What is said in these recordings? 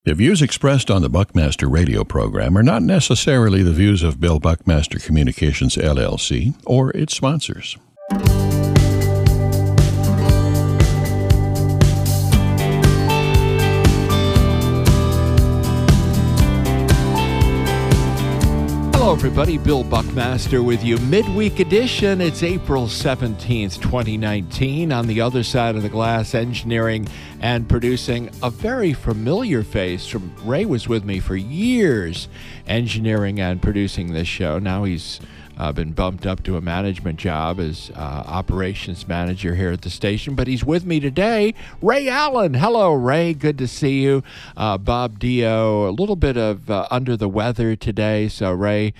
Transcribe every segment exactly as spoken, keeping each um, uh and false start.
The views expressed on the Buckmaster radio program are not necessarily the views of Bill Buckmaster Communications, L L C, or its sponsors. Hello, everybody. Bill Buckmaster with you. Midweek edition. It's April seventeenth, twenty nineteen. On the other side of the glass, engineering and producing, a very familiar face from Ray was with me for years, engineering and producing this show. Now he's uh, been bumped up to a management job as uh, operations manager here at the station, but he's with me today, Ray Allen. Hello, Ray. Good to see you. Uh, Bob Dio, a little bit of uh, under the weather today, so Ray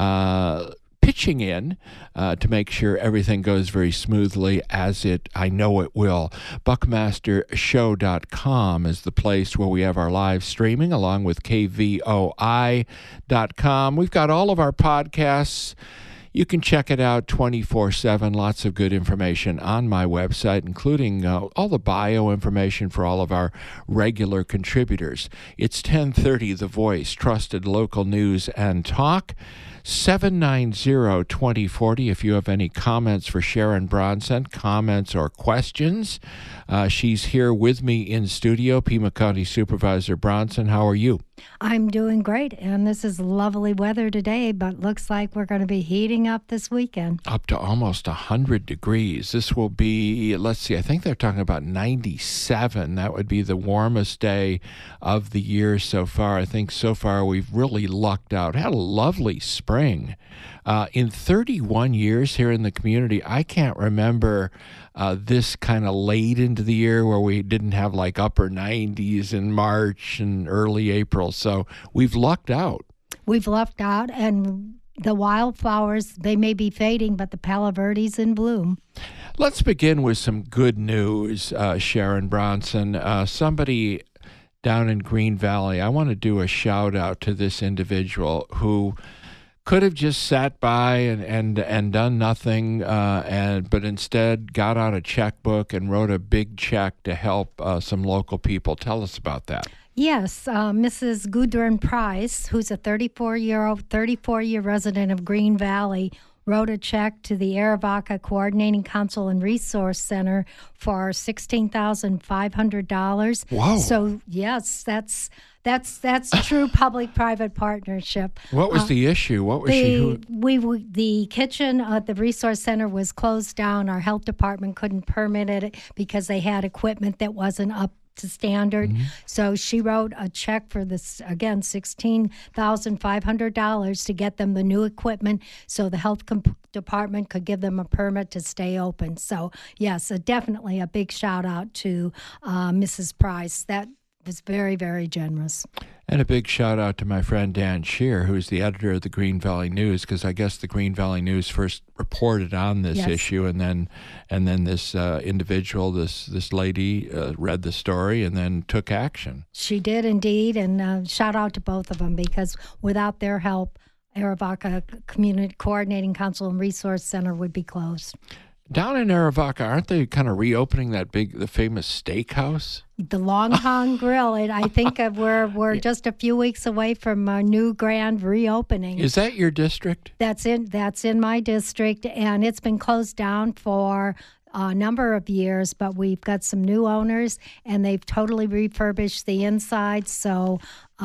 uh, pitching in uh, to make sure everything goes very smoothly, as it I know it will. Buckmaster Show dot com is the place where we have our live streaming, along with K V O I dot com. We've got all of our podcasts. You can check it out twenty-four seven. Lots of good information on my website, including uh, all the bio information for all of our regular contributors. It's ten thirty, The Voice, trusted local news and talk. seven nine zero, two zero four zero if you have any comments for Sharon Bronson, comments or questions. Uh, she's here with me in studio. Pima County Supervisor Bronson, how are you? I'm doing great, and this is lovely weather today, but looks like we're going to be heating up this weekend. Up to almost one hundred degrees. This will be, let's see, I think they're talking about ninety-seven. That would be the warmest day of the year so far. I think so far we've really lucked out. Had a lovely spring. Uh, in thirty-one years here in the community, I can't remember uh, this kind of late into the year where we didn't have like upper nineties in March and early April. So we've lucked out. We've lucked out, and the wildflowers, they may be fading, but the Palo Verde's in bloom. Let's begin with some good news, uh, Sharon Bronson. Uh, somebody down in Green Valley, I want to do a shout out to this individual who could have just sat by and and, and done nothing, uh, and but instead got out a checkbook and wrote a big check to help uh, some local people. Tell us about that. Yes, uh, Missus Gudrun Price, who's a thirty-four-year-old, thirty-four-year resident of Green Valley, wrote a check to the Arivaca Coordinating Council and Resource Center for sixteen thousand five hundred dollars. Wow. So, yes, that's that's that's true public-private partnership. What was uh, the issue? What was the, she? Who... We, we the kitchen at the Resource Center was closed down. Our health department couldn't permit it because they had equipment that wasn't up to standard. Mm-hmm. So she wrote a check for this, again, sixteen thousand five hundred dollars to get them the new equipment so the health comp- department could give them a permit to stay open. So, yes, uh, definitely a big shout out to uh, Missus Price. That was very, very generous. And a big shout out to my friend Dan Shear, who's the editor of the Green Valley News, because I guess the Green Valley News first reported on this yes. issue, and then and then this uh, individual, this this lady, uh, read the story and then took action. She did indeed, and uh, shout out to both of them, because without their help, Arivaca Community Coordinating Council and Resource Center would be closed. Down in Arivaca, aren't they kind of reopening that big, the famous steakhouse? The Longhorn Grill. And I think uh, we're we're just a few weeks away from a new grand reopening. Is that your district? That's in that's in my district, and it's been closed down for a number of years. But we've got some new owners, and they've totally refurbished the inside. So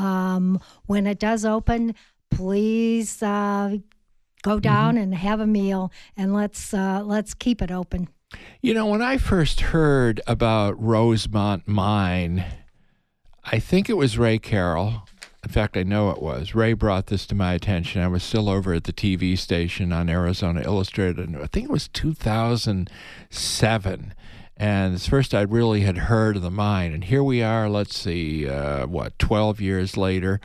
um, when it does open, please. Uh, Go down mm-hmm. and have a meal, and let's uh, let's keep it open. You know, when I first heard about Rosemont Mine, I think it was Ray Carroll. In fact, I know it was. Ray brought this to my attention. I was still over at the T V station on Arizona Illustrated, and I think it was two thousand seven. And it's first I really had heard of the mine. And here we are, let's see, uh, what, twelve years later.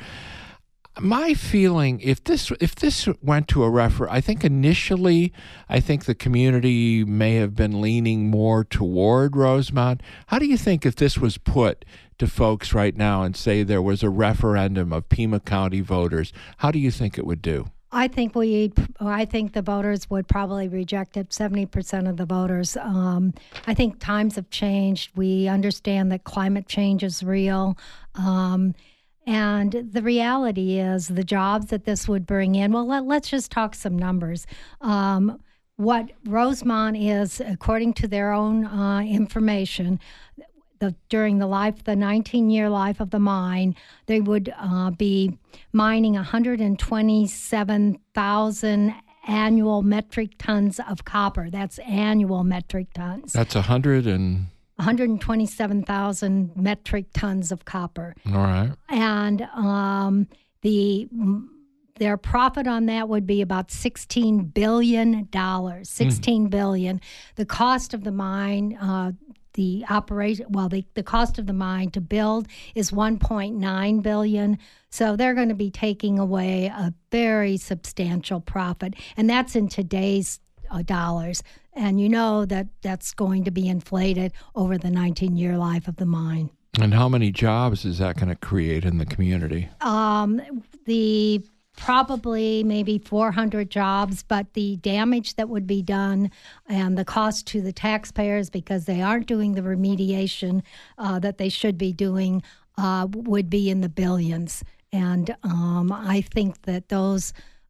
My feeling, if this if this went to a refer, I think initially, I think the community may have been leaning more toward Rosemont. How do you think if this was put to folks right now and say there was a referendum of Pima County voters, how do you think it would do? I think we, I think the voters would probably reject it. seventy percent of the voters. Um, I think times have changed. We understand that climate change is real. Um, And the reality is the jobs that this would bring in, well, let, let's just talk some numbers. Um, what Rosemont is, according to their own uh, information, the, during the life, the nineteen-year life of the mine, they would uh, be mining one hundred twenty-seven thousand annual metric tons of copper. That's annual metric tons. That's a hundred and... one hundred twenty-seven thousand metric tons of copper. All right. And um, the their profit on that would be about sixteen billion dollars. sixteen mm. billion dollars. The cost of the mine, uh, the operation, well, the, the cost of the mine to build is one point nine billion dollars. So they're going to be taking away a very substantial profit. And that's in today's uh, dollars. And you know that that's going to be inflated over the nineteen-year life of the mine. And how many jobs is that going to create in the community? Um, the probably maybe four hundred jobs, but the damage that would be done and the cost to the taxpayers, because they aren't doing the remediation uh, that they should be doing, uh, would be in the billions. And um, I think that those,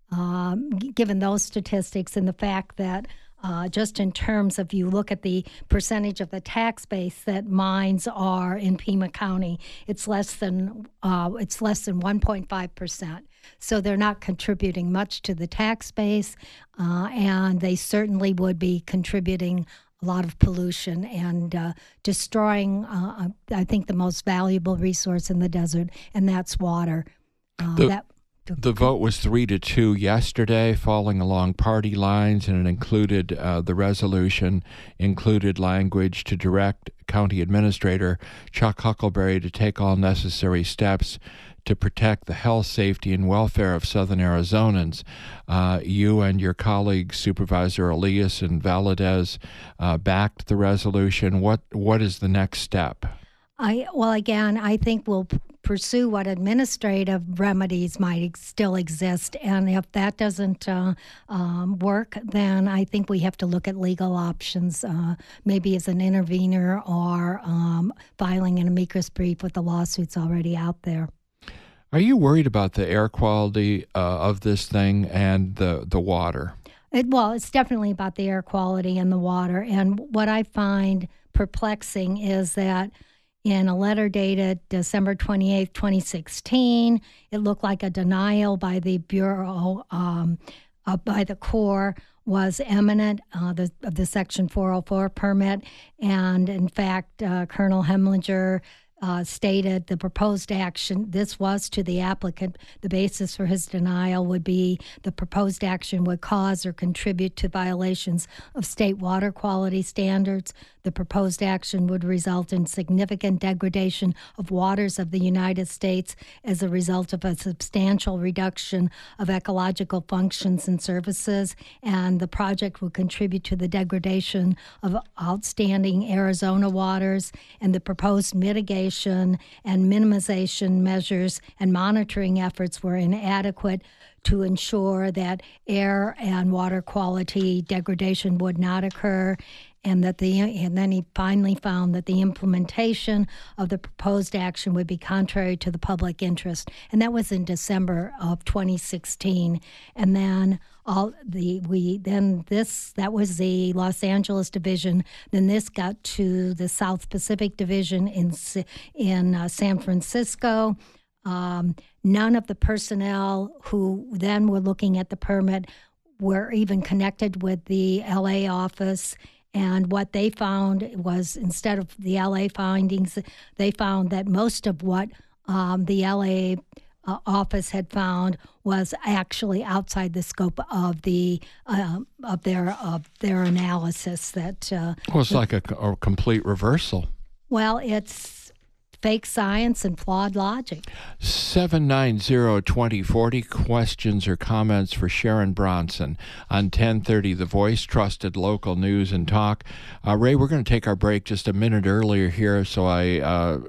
um, given those statistics and the fact that Uh, just in terms of you look at the percentage of the tax base that mines are in Pima County, it's less than uh, it's less than one point five percent. So they're not contributing much to the tax base, uh, and they certainly would be contributing a lot of pollution and uh, destroying, uh, I think, the most valuable resource in the desert, and that's water. Uh, the- that. The vote was three to two yesterday, falling along party lines, and it included uh, the resolution included language to direct County Administrator Chuck Huckleberry to take all necessary steps to protect the health, safety, and welfare of Southern Arizonans. Uh, you and your colleagues, Supervisor Elias and Valadez, uh, backed the resolution. What What is the next step? I well, again, I think we'll p- pursue what administrative remedies might ex- still exist, and if that doesn't uh, um, work, then I think we have to look at legal options, uh, maybe as an intervener or um, filing an amicus brief with the lawsuits already out there. Are you worried about the air quality uh, of this thing and the, the water? It, well, it's definitely about the air quality and the water, and what I find perplexing is that in a letter dated December twenty-eighth, twenty sixteen, it looked like a denial by the Bureau, um, uh, by the Corps, was imminent, uh, the, of the Section four oh four permit. And in fact, uh, Colonel Hemlinger uh, stated the proposed action, this was to the applicant, the basis for his denial would be the proposed action would cause or contribute to violations of state water quality standards. The proposed action would result in significant degradation of waters of the United States as a result of a substantial reduction of ecological functions and services, and the project would contribute to the degradation of outstanding Arizona waters, and the proposed mitigation and minimization measures and monitoring efforts were inadequate to ensure that air and water quality degradation would not occur. And that the and then he finally found that the implementation of the proposed action would be contrary to the public interest, and that was in December of twenty sixteen. And then all the we then this that was the Los Angeles division. Then this got to the South Pacific division in in uh, San Francisco. Um, none of the personnel who then were looking at the permit were even connected with the L A office. And what they found was, instead of the L A findings, they found that most of what um, the L A uh, office had found was actually outside the scope of the uh, of their of their analysis. That uh, well, it's like a, a complete reversal. Well, it's fake science and flawed logic. seven nine zero, two zero four zero. Questions or comments for Sharon Bronson on ten thirty The Voice, trusted local news and talk. Uh, Ray, we're going to take our break just a minute earlier here, so I uh,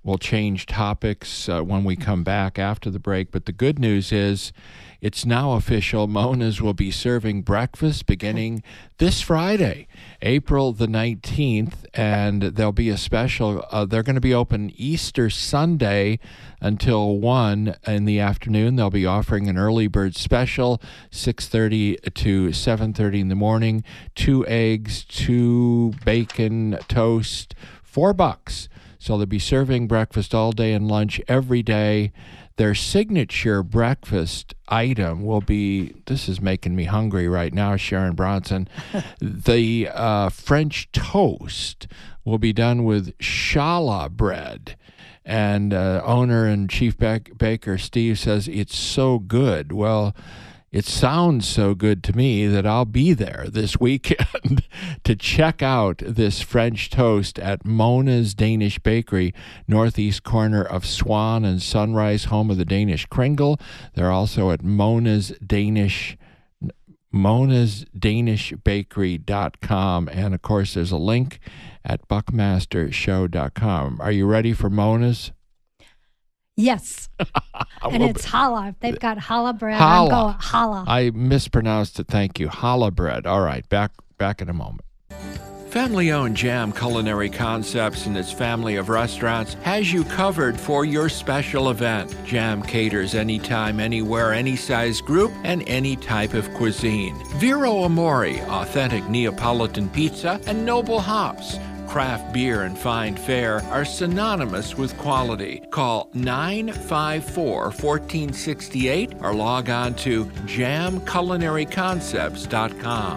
We'll change topics uh, when we come back after the break. But the good news is it's now official. Mona's will be serving breakfast beginning this Friday, April the nineteenth, and there'll be a special. Uh, they're going to be open Easter Sunday until one in the afternoon. They'll be offering an early bird special, six thirty to seven thirty in the morning, two eggs, two bacon, toast, four bucks. So they'll be serving breakfast all day and lunch every day. Their signature breakfast item will be, this is making me hungry right now, Sharon Bronson, the uh, French toast will be done with challah bread. And uh, owner and chief bak- baker Steve says it's so good. Well, it sounds so good to me that I'll be there this weekend to check out this French toast at Mona's Danish Bakery, northeast corner of Swan and Sunrise, home of the Danish Kringle. They're also at Mona's Danish, monas danish bakery dot com. And, of course, there's a link at buckmaster show dot com. Are you ready for Mona's? Yes. And it's challah. They've got challah bread. Challah. I'm going challah. I mispronounced it. Thank you. Challah bread. All right. Back back in a moment. Family-owned Jam Culinary Concepts and its family of restaurants has you covered for your special event. Jam caters anytime, anywhere, any size group, and any type of cuisine. Vero Amore, authentic Neapolitan pizza, and Noble Hops, craft beer and fine fare, are synonymous with quality. Call nine five four, one four six eight or log on to jam culinary concepts dot com.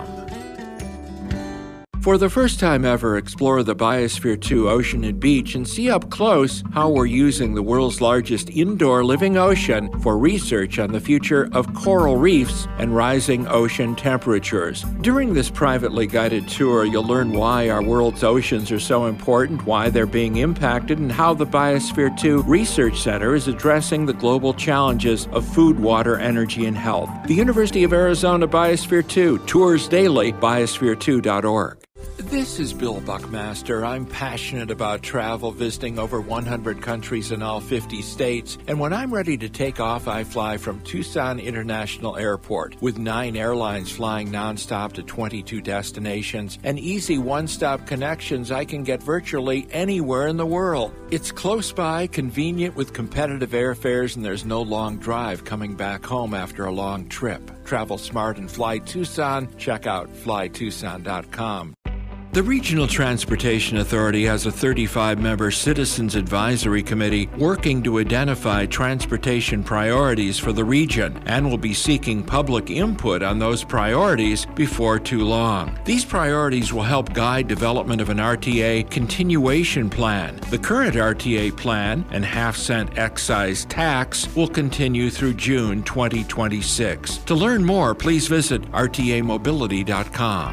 For the first time ever, explore the Biosphere two Ocean and Beach and see up close how we're using the world's largest indoor living ocean for research on the future of coral reefs and rising ocean temperatures. During this privately guided tour, you'll learn why our world's oceans are so important, why they're being impacted, and how the Biosphere two Research Center is addressing the global challenges of food, water, energy, and health. The University of Arizona Biosphere two, tours daily, biosphere two dot org. This is Bill Buckmaster. I'm passionate about travel, visiting over one hundred countries in all fifty states. And when I'm ready to take off, I fly from Tucson International Airport. With nine airlines flying nonstop to twenty-two destinations and easy one-stop connections, I can get virtually anywhere in the world. It's close by, convenient with competitive airfares, and there's no long drive coming back home after a long trip. Travel smart and fly Tucson. Check out fly tucson dot com. The Regional Transportation Authority has a thirty-five member Citizens Advisory Committee working to identify transportation priorities for the region and will be seeking public input on those priorities before too long. These priorities will help guide development of an R T A continuation plan. The current R T A plan and half-cent excise tax will continue through June twenty twenty-six. To learn more, please visit r t a mobility dot com.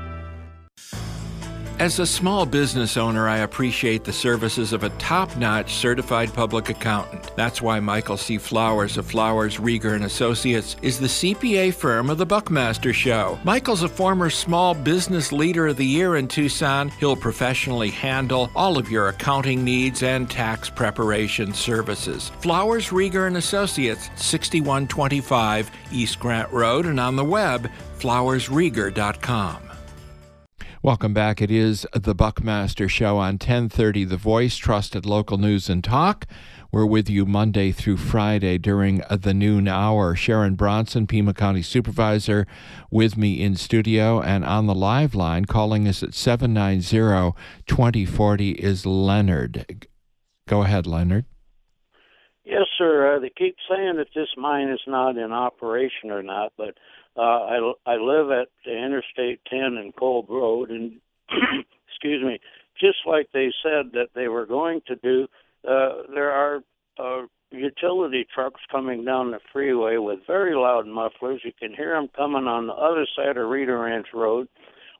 As a small business owner, I appreciate the services of a top-notch certified public accountant. That's why Michael C. Flowers of Flowers, Rieger and Associates is the C P A firm of the Buckmaster Show. Michael's a former Small Business Leader of the Year in Tucson. He'll professionally handle all of your accounting needs and tax preparation services. Flowers, Rieger and Associates, sixty-one twenty-five East Grant Road, and on the web, flowers rieger dot com. Welcome back. It is the Buckmaster Show on ten thirty The Voice, trusted local news and talk. We're with you Monday through Friday during the noon hour. Sharon Bronson, Pima County Supervisor, with me in studio, and on the live line, calling us at seven nine zero, two zero four zero is Leonard. Go ahead, Leonard. Yes, sir. Uh, they keep saying that this mine is not in operation or not, but uh, I, I live at Interstate ten and Kolb Road, and excuse me, just like they said that they were going to do, uh, there are uh, utility trucks coming down the freeway with very loud mufflers. You can hear them coming on the other side of Rita Ranch Road.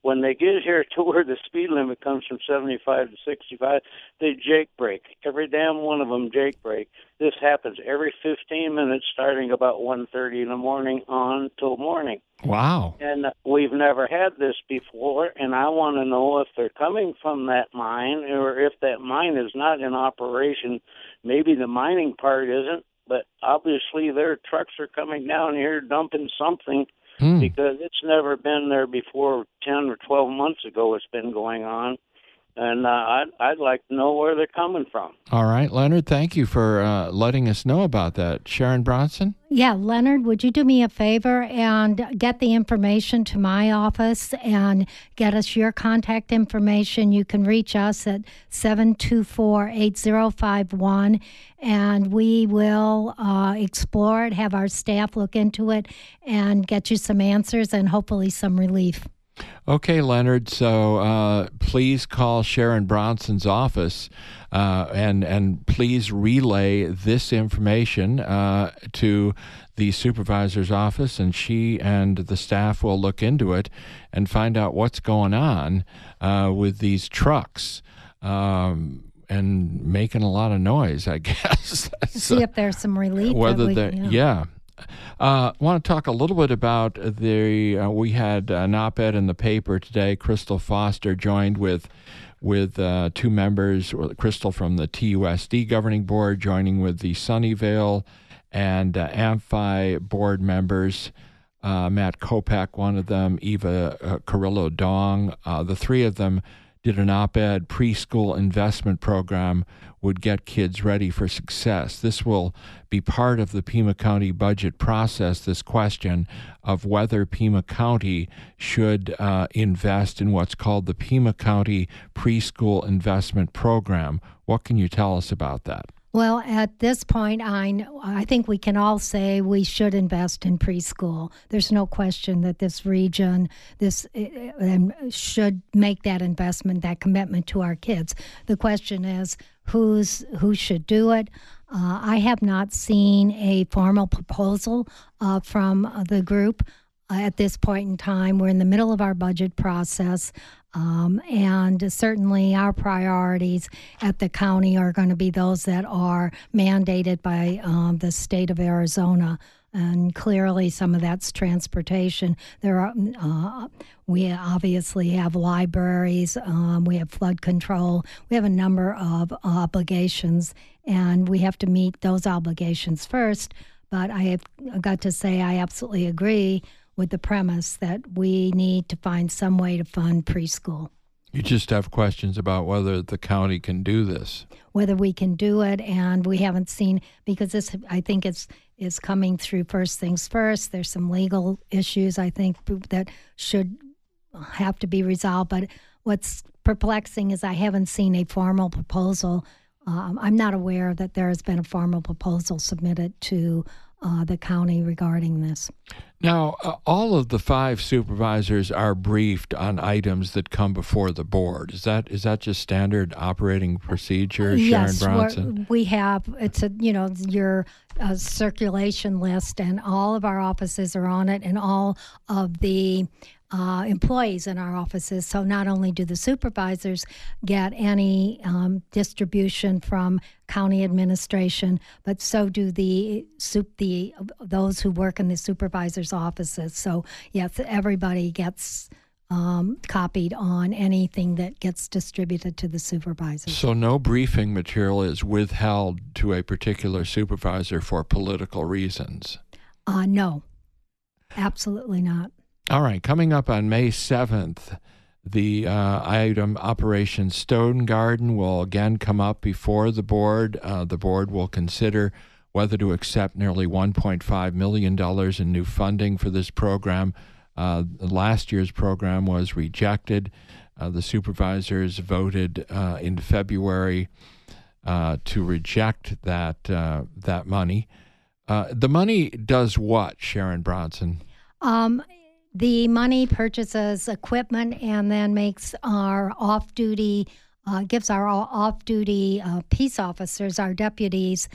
when they get here to where the speed limit comes from seventy-five to sixty-five, they jake brake. Every damn one of them jake brake. This happens every fifteen minutes, starting about one thirty in the morning on till morning. Wow. And we've never had this before, and I want to know if they're coming from that mine, or if that mine is not in operation. Maybe the mining part isn't, but obviously their trucks are coming down here dumping something, mm. because it's never been there before. ten or twelve months ago it's been going on. And uh, I'd, I'd like to know where they're coming from. All right, Leonard, thank you for uh, letting us know about that. Sharon Bronson? Yeah, Leonard, would you do me a favor and get the information to my office and get us your contact information? You can reach us at seven two four, eight zero five one, and we will uh, explore it, have our staff look into it, and get you some answers and hopefully some relief. Okay, Leonard, so uh, please call Sharon Bronson's office uh, and, and please relay this information uh, to the supervisor's office, and she and the staff will look into it and find out what's going on uh, with these trucks um, and making a lot of noise, I guess. See if there's some relief. Whether we, yeah. yeah. yeah. I uh, want to talk a little bit about the. Uh, we had an op-ed in the paper today. Crystal Foster joined with with uh, two members. Crystal from the T U S D governing board, joining with the Sunnyvale and uh, Amphi board members. Uh, Matt Kopak, one of them. Eva uh, Carrillo Dong. Uh, the three of them did an op-ed. Preschool investment program would get kids ready for success. This will be part of the Pima County budget process, this question of whether Pima County should uh, invest in what's called the Pima County Preschool Investment Program. What can you tell us about that? Well, at this point, I, I think we can all say we should invest in preschool. There's no question that this region this um, should make that investment, that commitment to our kids. The question is, who's who should do it? Uh, I have not seen a formal proposal uh, from the group uh, at this point in time. We're in the middle of our budget process. Um, and certainly our priorities at the county are going to be those that are mandated by um, the state of Arizona. And clearly some of that's transportation. There are, uh, we obviously have libraries, um, we have flood control, we have a number of obligations, and we have to meet those obligations first. But I have got to say I absolutely agree with the premise that we need to find some way to fund preschool. You just have questions about whether the county can do this. Whether we can do it, and we haven't seen, because this, I think it's is coming through first things first. There's some legal issues, I think, that should have to be resolved. But what's perplexing is I haven't seen a formal proposal. Um, I'm not aware that there has been a formal proposal submitted to Uh, the county regarding this. Now, uh, all of the five supervisors are briefed on items that come before the board. Is that is that just standard operating procedure, yes, Sharon Bronson? we have. It's a you know your uh, circulation list, and all of our offices are on it, and all of the Uh, employees in our offices. So not only do the supervisors get any um, distribution from county administration, but so do the the those who work in the supervisors' offices. So yes, everybody gets um, copied on anything that gets distributed to the supervisors. So no briefing material is withheld to a particular supervisor for political reasons? Uh, no, absolutely not. All right, coming up on May seventh, the uh, item Operation Stone Garden will again come up before the board. Uh, the board will consider whether to accept nearly one point five million dollars in new funding for this program. Uh, last year's program was rejected. Uh, the supervisors voted uh, in February uh, to reject that, uh, that money. Uh, the money does what, Sharon Bronson? Um. The money purchases equipment and then makes our off-duty, uh, gives our off-duty uh, peace officers, our deputies,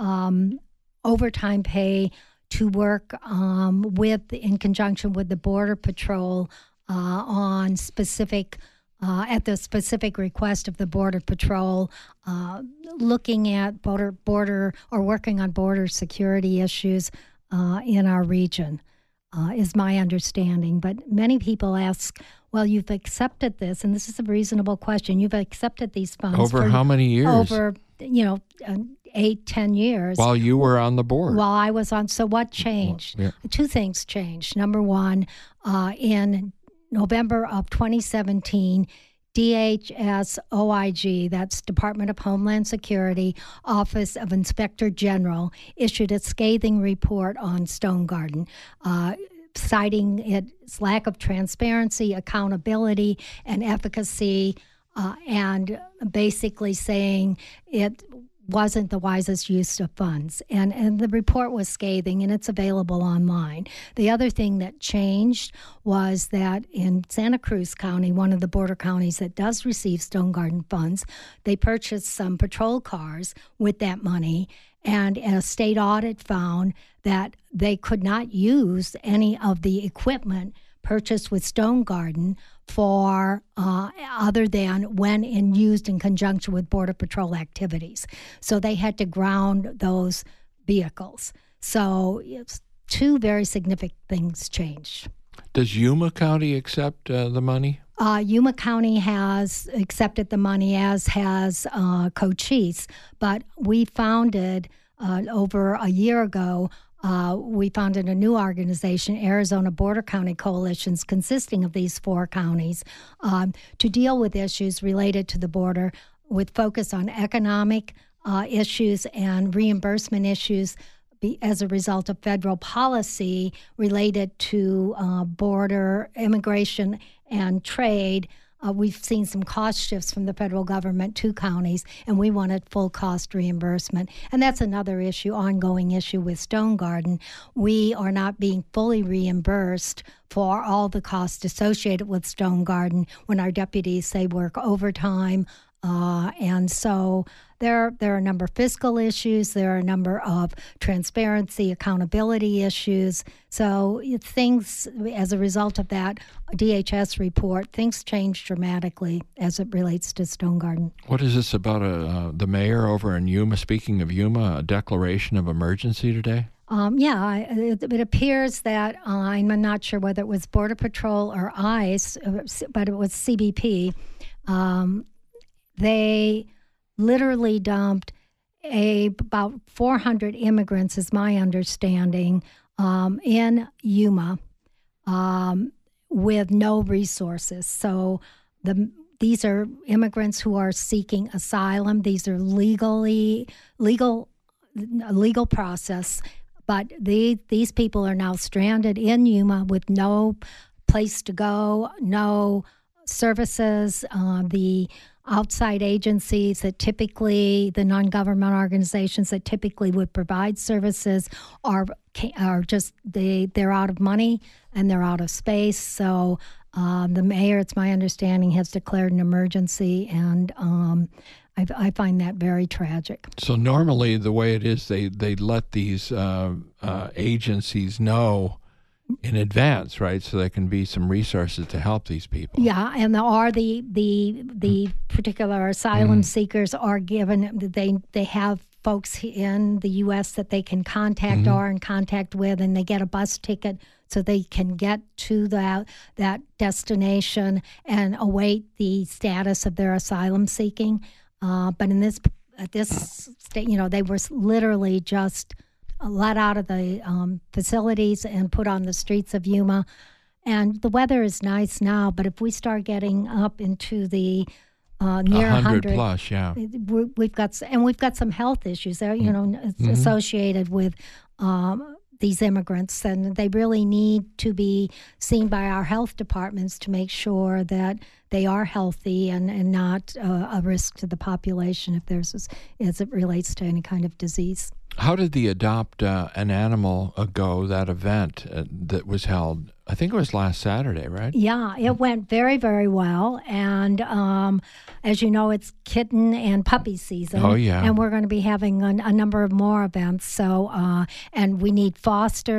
um, overtime pay to work um, with, in conjunction with the Border Patrol uh, on specific, uh, at the specific request of the Border Patrol, uh, looking at border, border or working on border security issues uh, in our region, uh, is my understanding. But many people ask, well, you've accepted this, and this is a reasonable question. You've accepted these funds. Over for, how many years? Over, you know, uh, eight, ten years. While you were on the board. While I was on. So what changed? Well, yeah. Two things changed. Number one, uh, in November of twenty seventeen, D H S O I G, that's Department of Homeland Security, Office of Inspector General, issued a scathing report on Stone Garden, uh, citing its lack of transparency, accountability, and efficacy, uh, and basically saying it wasn't the wisest use of funds. And, and the report was scathing, and it's available online. The other thing that changed was that in Santa Cruz County, one of the border counties that does receive Stone Garden funds, they purchased some patrol cars with that money, and a state audit found that they could not use any of the equipment purchased with Stone Garden for uh, other than when in used in conjunction with Border Patrol activities. So they had to ground those vehicles. So it's two very significant things changed. Does Yuma County accept uh, the money? Uh, Yuma County has accepted the money, as has uh, Cochise, but we founded uh, over a year ago Uh, we founded a new organization, Arizona Border County Coalitions, consisting of these four counties, um, to deal with issues related to the border with focus on economic uh, issues and reimbursement issues be, as a result of federal policy related to uh, border immigration and trade. Uh, we've seen some cost shifts from the federal government to counties, and we wanted full cost reimbursement. And that's another issue, ongoing issue with Stone Garden. We are not being fully reimbursed for all the costs associated with Stone Garden when our deputies say work overtime. Uh, and so there, there are a number of fiscal issues. There are a number of transparency, accountability issues. So things, as a result of that D H S report, things changed dramatically as it relates to Stone Garden. What is this about a, uh, the mayor over in Yuma, speaking of Yuma, a declaration of emergency today? Um, yeah, it, it appears that, uh, I'm not sure whether it was Border Patrol or ICE, but it was C B P. Um, They literally dumped a, about four hundred immigrants, is my understanding, um, in Yuma um, with no resources. So the these are immigrants who are seeking asylum. These are legally legal legal process, but they, these people are now stranded in Yuma with no place to go, no services. Uh, the outside agencies that typically, the non-government organizations that typically would provide services are are just, they, they're out of money and they're out of space. So um, the mayor, it's my understanding, has declared an emergency, and um, I, I find that very tragic. So normally the way it is, they, they let these uh, uh, agencies know in advance, right? So there can be some resources to help these people. Yeah, and there are the the the particular asylum mm. seekers are given, they they have folks in the U S that they can contact mm-hmm. or in contact with, and they get a bus ticket so they can get to that that destination and await the status of their asylum seeking. Uh, but in this at this state, you know, they were literally just let out of the um, facilities and put on the streets of Yuma. And the weather is nice now, but if we start getting up into the uh, near one hundred, one hundred one hundred plus, yeah, we've got, and we've got some health issues there, you know, mm-hmm. associated with um, these immigrants, and they really need to be seen by our health departments to make sure that they are healthy and, and not uh, a risk to the population if there's, as it relates to any kind of disease. How did the Adopt uh, an Animal uh, go, that event uh, that was held? I think it was last Saturday, right? Yeah, it went very, very well. And um, as you know, it's kitten and puppy season. Oh, yeah. And we're going to be having a, a number of more events. So, uh, and we need fosters.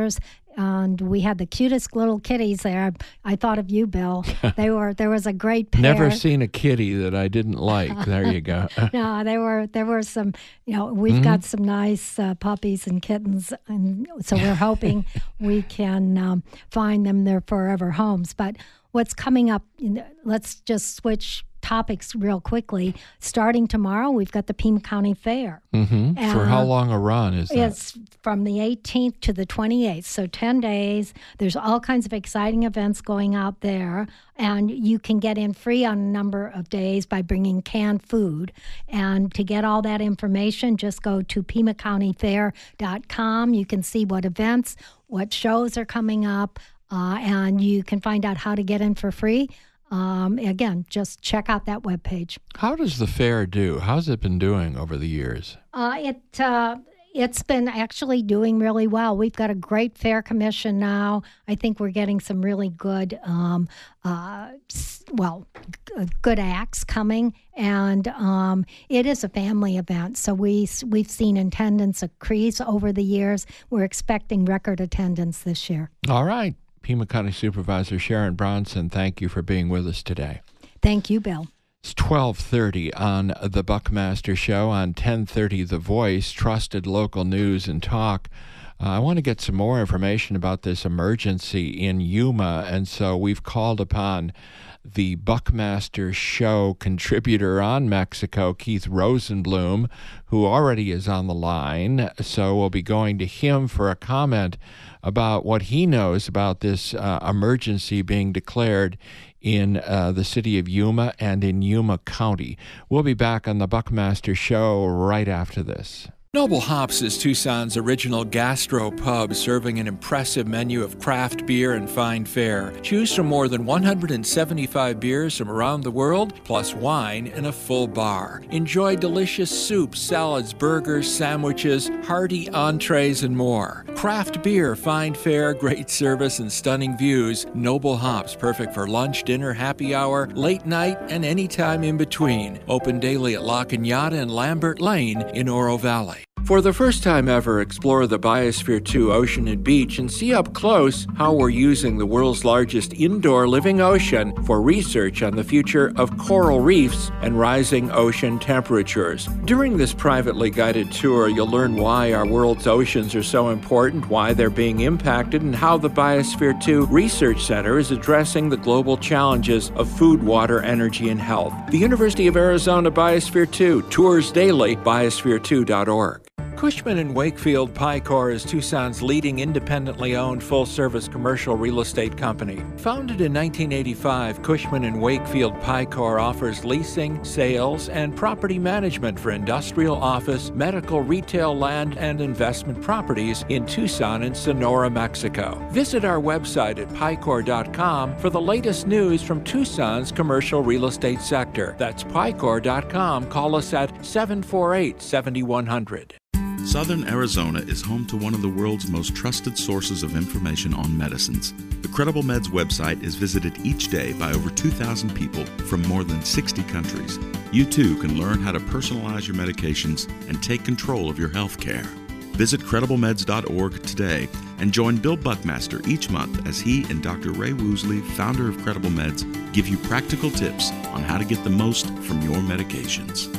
and we had the cutest little kitties there. I, I thought of you, Bill. They were there was a great pair. Never seen a kitty that I didn't like. There you go. No, there were there were some. You know, we've mm-hmm. got some nice uh, puppies and kittens, and so we're hoping we can um, find them their forever homes. But what's coming up? Let's just switch topics real quickly. Starting tomorrow, we've got the Pima County Fair. Mm-hmm. And For how long a run is that? It's from the eighteenth to the twenty-eighth, so ten days. There's all kinds of exciting events going out there, and you can get in free on a number of days by bringing canned food. And to get all that information, just go to pima county fair dot com. You can see what events, what shows are coming up, uh, and you can find out how to get in for free. Um, again, just check out that webpage. How does the fair do? How's it been doing over the years? Uh, it uh, it's been actually doing really well. We've got a great fair commission now. I think we're getting some really good, um, uh, well, g- good acts coming, and um, it is a family event. So we we've seen attendance increase over the years. We're expecting record attendance this year. All right. Pima County Supervisor Sharon Bronson, thank you for being with us today. Thank you, Bill. It's twelve thirty on The Buckmaster Show on ten thirty The Voice, trusted local news and talk. Uh, I want to get some more information about this emergency in Yuma, and so we've called upon the Buckmaster Show contributor on Mexico, Keith Rosenblum, who already is on the line. So we'll be going to him for a comment about what he knows about this uh, emergency being declared in uh, the city of Yuma and in Yuma County. We'll be back on the Buckmaster Show right after this. Noble Hops is Tucson's original gastro pub, serving an impressive menu of craft beer and fine fare. Choose from more than one hundred seventy-five beers from around the world, plus wine in a full bar. Enjoy delicious soups, salads, burgers, sandwiches, hearty entrees, and more. Craft beer, fine fare, great service, and stunning views. Noble Hops, perfect for lunch, dinner, happy hour, late night, and any time in between. Open daily at La Cañada and Lambert Lane in Oro Valley. For the first time ever, explore the Biosphere two Ocean and Beach and see up close how we're using the world's largest indoor living ocean for research on the future of coral reefs and rising ocean temperatures. During this privately guided tour, you'll learn why our world's oceans are so important, why they're being impacted, and how the Biosphere two Research Center is addressing the global challenges of food, water, energy, and health. The University of Arizona Biosphere two, tours daily, biosphere two dot org. Cushman and Wakefield Picor is Tucson's leading independently owned full-service commercial real estate company. Founded in nineteen eighty-five, Cushman and Wakefield Picor offers leasing, sales, and property management for industrial, office, medical, retail, land, and investment properties in Tucson and Sonora, Mexico. Visit our website at picor dot com for the latest news from Tucson's commercial real estate sector. That's picor dot com. Call us at seven four eight, seven one zero zero. Southern Arizona is home to one of the world's most trusted sources of information on medicines. The Credible Meds website is visited each day by over two thousand people from more than sixty countries. You too can learn how to personalize your medications and take control of your health care. Visit credible meds dot org today and join Bill Buckmaster each month as he and Doctor Ray Woosley, founder of Credible Meds, give you practical tips on how to get the most from your medications.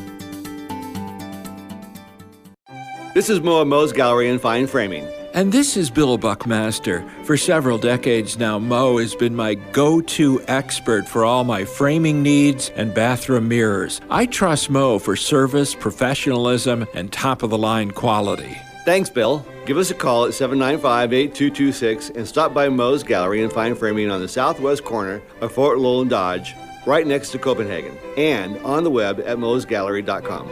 This is Mo at Mo's Gallery and Fine Framing. And this is Bill Buckmaster. For several decades now, Mo has been my go-to expert for all my framing needs and bathroom mirrors. I trust Mo for service, professionalism, and top-of-the-line quality. Thanks, Bill. Give us a call at seven nine five, eight two two six and stop by Mo's Gallery and Fine Framing on the southwest corner of Fort Lowell and Dodge, right next to Copenhagen, and on the web at mos gallery dot com.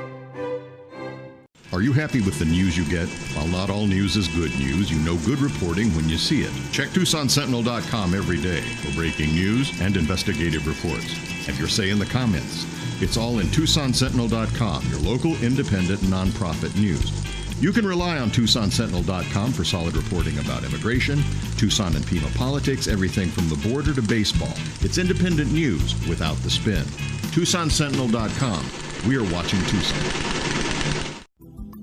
Are you happy with the news you get? While not all news is good news, you know good reporting when you see it. Check Tucson Sentinel dot com every day for breaking news and investigative reports. Have your say in the comments. It's all in Tucson Sentinel dot com, your local independent nonprofit news. You can rely on Tucson Sentinel dot com for solid reporting about immigration, Tucson and Pima politics, everything from the border to baseball. It's independent news without the spin. Tucson Sentinel dot com. We are watching Tucson.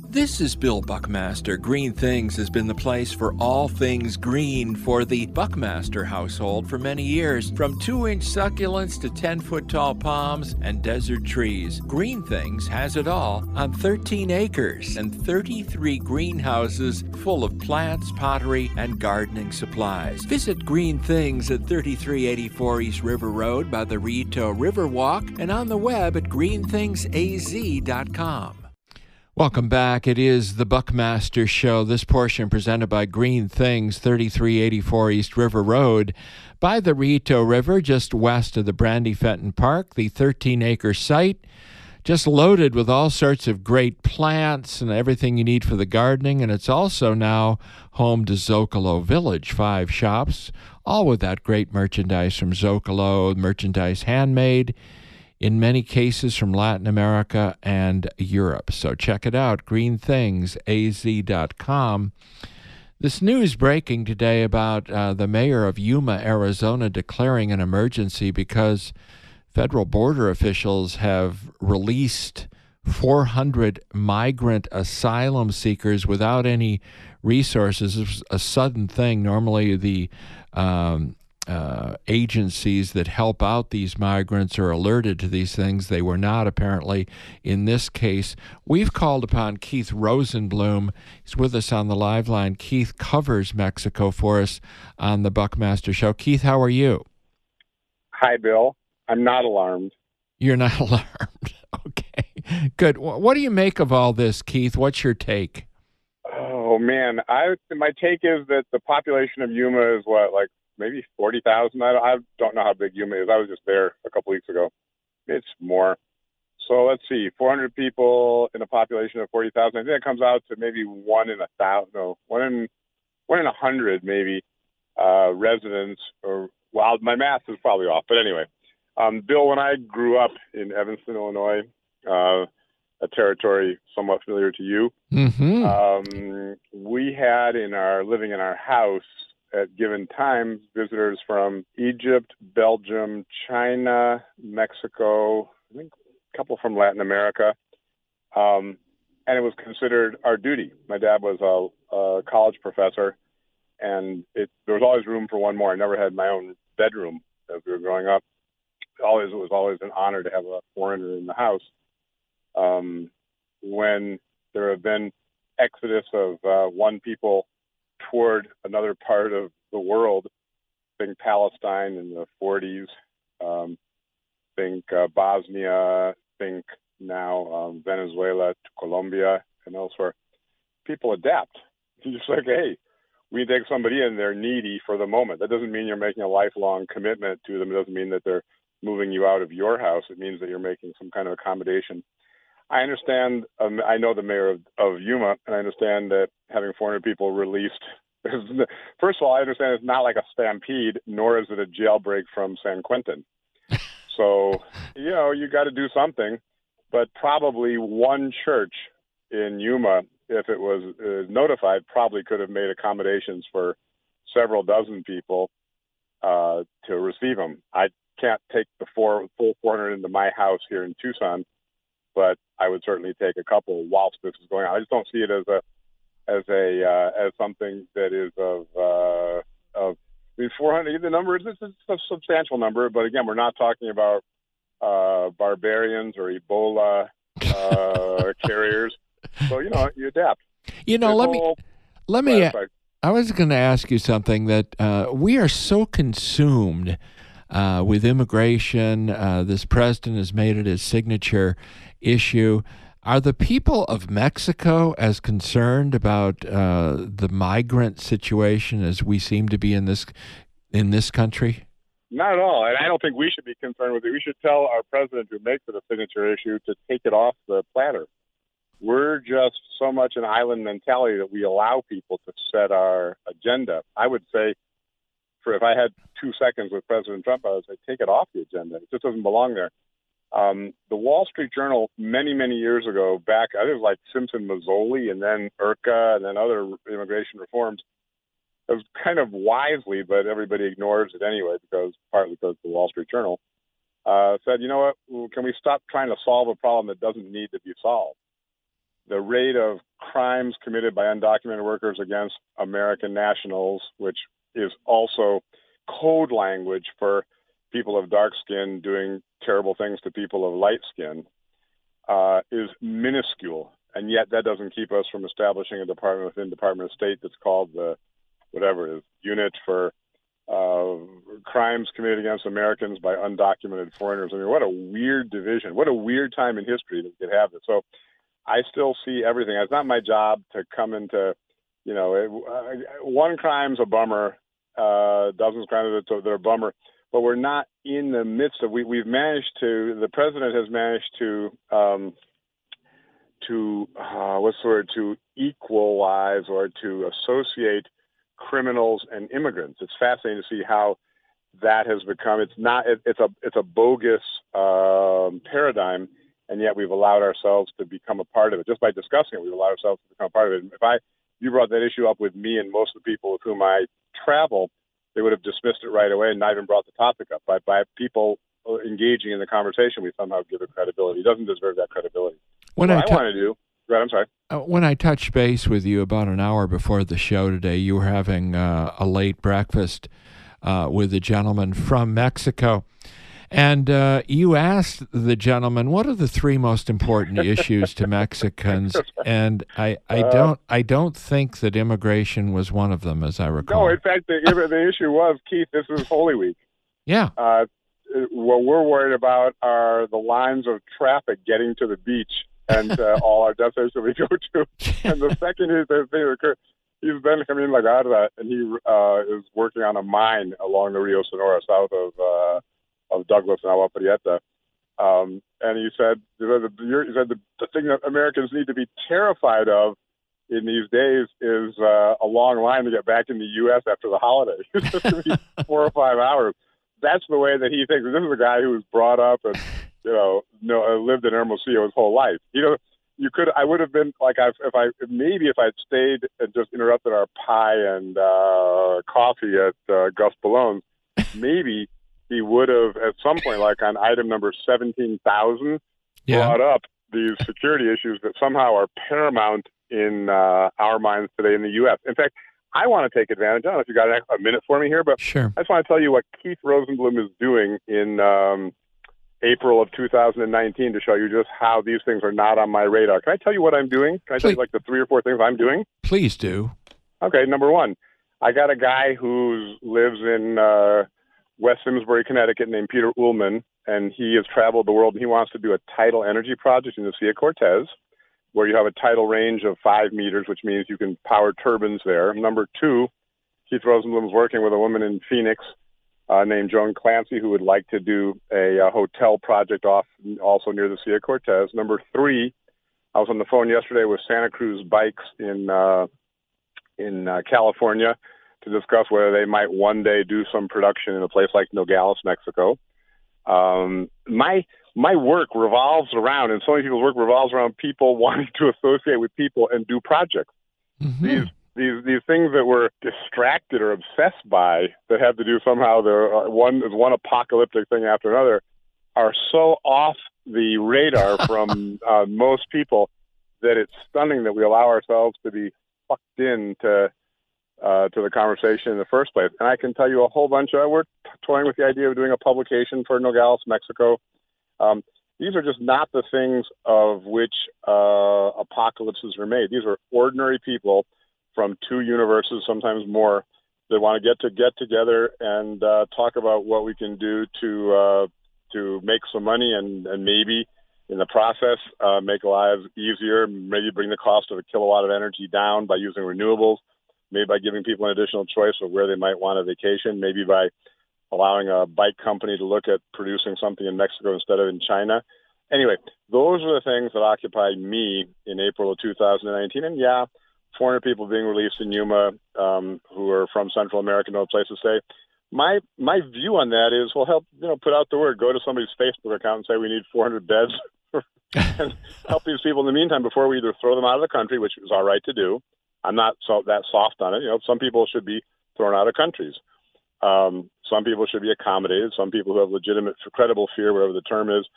This is Bill Buckmaster. Green Things has been the place for all things green for the Buckmaster household for many years. From two-inch succulents to ten-foot-tall palms and desert trees, Green Things has it all on thirteen acres and thirty-three greenhouses full of plants, pottery, and gardening supplies. Visit Green Things at thirty-three eighty-four East River Road by the Rito Riverwalk and on the web at green things a z dot com. Welcome back. It is the Buckmaster Show. This portion presented by Green Things, thirty-three eighty-four East River Road, by the Rito River, just west of the Brandy Fenton Park, the thirteen-acre site, just loaded with all sorts of great plants and everything you need for the gardening. And it's also now home to Zocalo Village, five shops, all with that great merchandise from Zocalo, merchandise handmade, in many cases from Latin America and Europe. So check it out, green things a z dot com. This news breaking today about uh, the mayor of Yuma, Arizona, declaring an emergency because federal border officials have released four hundred migrant asylum seekers without any resources. It was a sudden thing. Normally the um, Uh, agencies that help out these migrants are alerted to these things. They were not, apparently, in this case. We've called upon Keith Rosenblum. He's with us on the live line. Keith covers Mexico for us on the Buckmaster Show. Keith, how are you? Hi, Bill. I'm not alarmed. You're not alarmed. Okay, good. What do you make of all this, Keith? What's your take? Oh, man. I my take is that the population of Yuma is what, like, maybe forty thousand. I don't, I don't know how big Yuma is. I was just there a couple weeks ago. It's more. So let's see, four hundred people in a population of forty thousand. I think it comes out to maybe one in a thousand, no, one in one in a hundred maybe uh, residents. Or well, my math is probably off, but anyway. Um, Bill, when I grew up in Evanston, Illinois, uh, a territory somewhat familiar to you, mm-hmm. um, we had in our living in our house at given times visitors from Egypt, Belgium, China, Mexico, I think a couple from Latin America. Um, and it was considered our duty. My dad was a, a college professor, and it, there was always room for one more. I never had my own bedroom as we were growing up. Always, it was always an honor to have a foreigner in the house. Um, when there have been exodus of uh, one people toward another part of the world, think Palestine in the forties, um, think uh, Bosnia, think now um, Venezuela to Colombia and elsewhere. People adapt. It's just like, hey, we take somebody in, they're needy for the moment. That doesn't mean you're making a lifelong commitment to them. It doesn't mean that they're moving you out of your house. It means that you're making some kind of accommodation. I understand, um, I know the mayor of, of Yuma, and I understand that having four hundred people released, first of all, I understand it's not like a stampede, nor is it a jailbreak from San Quentin. So, you know, you got to do something, but probably one church in Yuma, if it was uh, notified, probably could have made accommodations for several dozen people uh, to receive them. I can't take the four, full four hundred into my house here in Tucson, but I would certainly take a couple whilst this is going on. I just don't see it as a as a uh, as something that is of uh, of I mean, four hundred. The number is it's a substantial number, but again, we're not talking about uh, barbarians or Ebola uh, carriers. So you know, you adapt. You know, This let me whole- let me. Right, right. I was going to ask you something that uh, we are so consumed uh, with immigration. Uh, this president has made it his signature issue. Are the people of Mexico as concerned about uh, the migrant situation as we seem to be in this in this country? Not at all, and I don't think we should be concerned with it. We should tell our president who makes it a signature issue to take it off the platter. We're just so much an island mentality that we allow people to set our agenda. I would say, for if I had two seconds with President Trump, I would say take it off the agenda. It just doesn't belong there. Um, the Wall Street Journal, many, many years ago, back, I think it was like Simpson Mazzoli and then IRCA and then other immigration reforms, it was kind of wisely, but everybody ignores it anyway, because partly because the Wall Street Journal uh, said, you know what, can we stop trying to solve a problem that doesn't need to be solved? the rate of crimes committed by undocumented workers against American nationals, which is also code language for people of dark skin doing terrible things to people of light skin, uh, is minuscule. And yet that doesn't keep us from establishing a department within Department of State that's called the, whatever it is, Unit for uh, Crimes Committed Against Americans by Undocumented Foreigners. I mean, what a weird division. What a weird time in history that we could have this. So I still see everything. It's not my job to come into, you know, it, uh, one crime's a bummer, uh, dozens of crimes they're a bummer, but we're not in the midst of, we, we've managed to, the president has managed to, um, to, uh, what's the word, to equalize or to associate criminals and immigrants. It's fascinating to see how that has become, it's not, it, it's a, it's a bogus um, paradigm, and yet we've allowed ourselves to become a part of it. Just by discussing it, we've allowed ourselves to become a part of it. If I, you brought that issue up with me and most of the people with whom I travel, they would have dismissed it right away and not even brought the topic up. But by people engaging in the conversation, we somehow give it credibility. He doesn't deserve that credibility. When what I, I t- want to do, right, I'm sorry. Uh, when I touched base with you about an hour before the show today, you were having uh, a late breakfast uh, with a gentleman from Mexico. And uh, you asked the gentleman, what are the three most important issues to Mexicans? And I, I uh, don't I don't think that immigration was one of them, as I recall. No, in fact, the, the issue was, Keith, this is Holy Week. Yeah. Uh, what we're worried about are the lines of traffic getting to the beach and uh, all our destinations we go to. And the second is the thing that occurred, he's been coming like out of that, and he uh, is working on a mine along the Rio Sonora, south of uh, of Douglas and Agua Prieta. Um, and he said, he said the, the thing that Americans need to be terrified of in these days is uh, a long line to get back in the U S after the holiday. It's just going to be four or five hours. That's the way that he thinks. This is a guy who was brought up and, you know, no, lived in Hermosillo his whole life. You know, you could, I would have been like, I've, if I, maybe if I'd stayed and just interrupted our pie and uh, coffee at uh, Gus Ballone's, maybe he would have at some point, like on item number seventeen thousand, yeah. brought up these security issues that somehow are paramount in uh, our minds today in the U S. In fact, I want to take advantage. I don't know if you got a minute for me here, but sure. I just want to tell you what Keith Rosenblum is doing in um, April of two thousand nineteen to show you just how these things are not on my radar. Can I tell you what I'm doing? Can I Please. tell you like the three or four things I'm doing? Please do. Okay, number one, I got a guy who lives in uh, West Simsbury, Connecticut, named Peter Ullman, and he has traveled the world, and he wants to do a tidal energy project in the Sea of Cortez, where you have a tidal range of five meters, which means you can power turbines there. Number two, Keith Rosenblum is working with a woman in Phoenix uh, named Joan Clancy, who would like to do a, a hotel project off also near the Sea of Cortez. Number three, I was on the phone yesterday with Santa Cruz Bikes in uh, in uh, California to discuss whether they might one day do some production in a place like Nogales, Mexico. Um, my my work revolves around, and so many people's work revolves around people wanting to associate with people and do projects. Mm-hmm. These these these things that we're distracted or obsessed by that have to do somehow the one one apocalyptic thing after another are so off the radar from uh, most people that it's stunning that we allow ourselves to be sucked into uh, to the conversation in the first place. And I can tell you a whole bunch of, we're toying with the idea of doing a publication for Nogales, Mexico. Um, these are just not the things of which uh, apocalypses are made. These are ordinary people from two universes, sometimes more, that want to get to get together and uh, talk about what we can do to uh, to make some money and, and maybe in the process uh, make lives easier, maybe bring the cost of a kilowatt of energy down by using renewables, maybe by giving people an additional choice of where they might want a vacation, maybe by allowing a bike company to look at producing something in Mexico instead of in China. Anyway, those are the things that occupy me in April of two thousand nineteen. And yeah, four hundred people being released in Yuma um, who are from Central America, no place to stay. My my view on that is, well, help you know put out the word. Go to somebody's Facebook account and say we need four hundred beds, and help these people in the meantime before we either throw them out of the country, which is our right to do. I'm not so that soft on it. You know, some people should be thrown out of countries. Um, some people should be accommodated. Some people who have legitimate, credible fear, whatever the term is,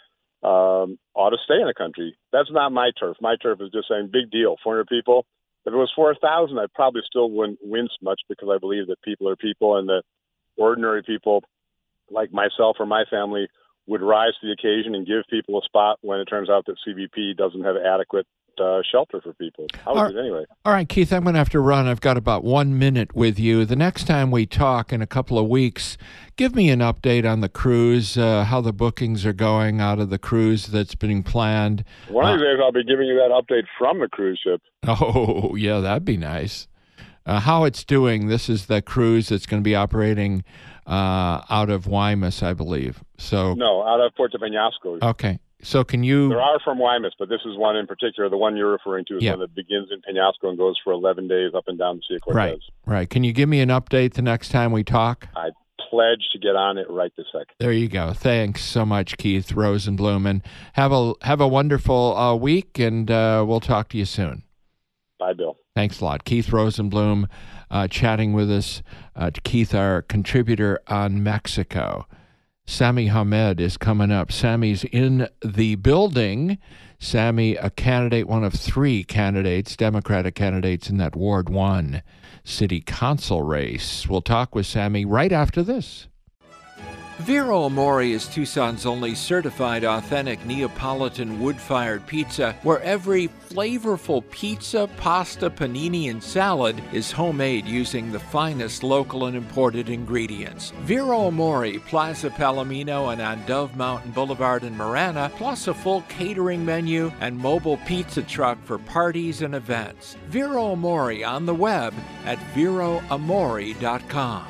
um, ought to stay in the country. That's not my turf. My turf is just saying, big deal, four hundred people. If it was four thousand, I probably still wouldn't wince much because I believe that people are people and that ordinary people like myself or my family would rise to the occasion and give people a spot when it turns out that C B P doesn't have adequate uh, shelter for people. How All is it anyway? All right, Keith, I'm going to have to run. I've got about one minute with you. The next time we talk in a couple of weeks, give me an update on the cruise, uh, how the bookings are going out of the cruise that's being planned. One of uh, these days I'll be giving you that update from the cruise ship. Oh, yeah, that'd be nice. Uh, how it's doing. This is the cruise that's going to be operating uh, out of Guaymas, I believe. So No, out of Puerto Peñasco. Okay. So can you... There are from Guaymas, but this is one in particular. The one you're referring to is Yeah. one that begins in Peñasco and goes for eleven days up and down the Sea of Cortez. Right, right. Can you give me an update the next time we talk? I pledge to get on it right this second. There you go. Thanks so much, Keith Rosenblum, and have a have a wonderful uh, week, and uh, we'll talk to you soon. Bye, Bill. Thanks a lot. Keith Rosenblum uh, chatting with us. Uh, Keith, our contributor on Mexico. Sami Hamed is coming up. Sammy's in the building. Sammy, a candidate, one of three candidates, Democratic candidates in that Ward one city council race. We'll talk with Sammy right after this. Vero Amore is Tucson's only certified authentic Neapolitan wood-fired pizza, where every flavorful pizza, pasta, panini, and salad is homemade using the finest local and imported ingredients. Vero Amore, Plaza Palomino, and on Dove Mountain Boulevard in Marana, plus a full catering menu and mobile pizza truck for parties and events. Vero Amore on the web at vero amore dot com.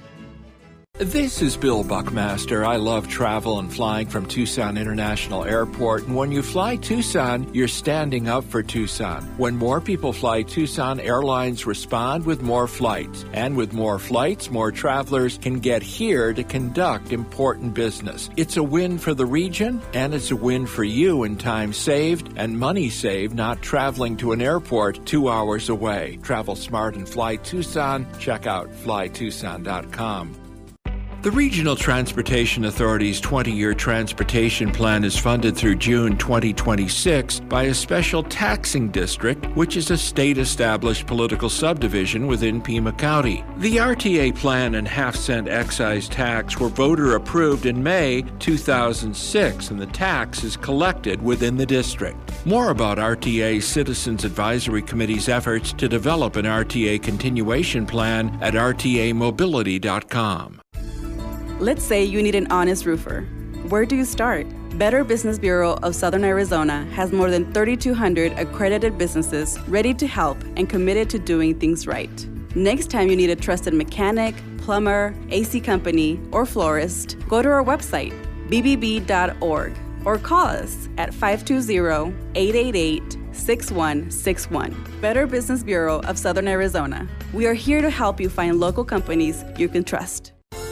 This is Bill Buckmaster. I love travel and flying from Tucson International Airport. And when you fly Tucson, you're standing up for Tucson. When more people fly Tucson, airlines respond with more flights. And with more flights, more travelers can get here to conduct important business. It's a win for the region, and it's a win for you in time saved and money saved not traveling to an airport two hours away. Travel smart and fly Tucson. Check out fly tucson dot com. The Regional Transportation Authority's twenty-year transportation plan is funded through June twenty twenty-six by a special taxing district, which is a state-established political subdivision within Pima County. The R T A plan and half-cent excise tax were voter-approved in May two thousand six, and the tax is collected within the district. More about R T A Citizens Advisory Committee's efforts to develop an R T A continuation plan at r t a mobility dot com. Let's say you need an honest roofer. Where do you start? Better Business Bureau of Southern Arizona has more than thirty-two hundred accredited businesses ready to help and committed to doing things right. Next time you need a trusted mechanic, plumber, A C company, or florist, go to our website, b b b dot org, or call us at five two zero, eight eight eight, six one six one. Better Business Bureau of Southern Arizona. We are here to help you find local companies you can trust.